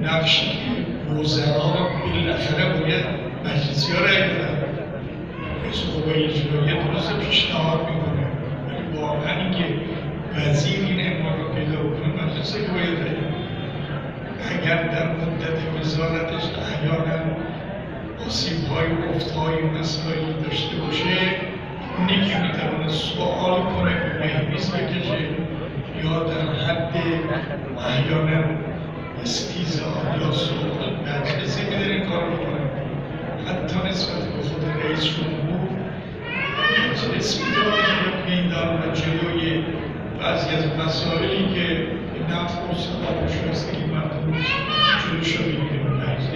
نقشی که وزرا بالاخره باید مجلسی ها رای بدن. رئیس قوه اجراییه درست پیشنهاد میکنه، ولی واقعا اینکه وزیر این امکان رو پیدا کنه مجلس باید رای بدن. اگر در مدت وزارتش احیانا آسیب‌های و افت‌های و مسائلی داشته باشه، اونی که میتونه سوال کنه به مهمیز بکشه یا در حد احیانا استیزاد یا سوال مجلسی میدونه این کار رو کنه. حتی نسبت به خود رئیس جمهور مجلس میدونه میدان و جلوی بعضی از مسائلی که نفع و صلاح و شایستگی مردم جلوشو میگیره.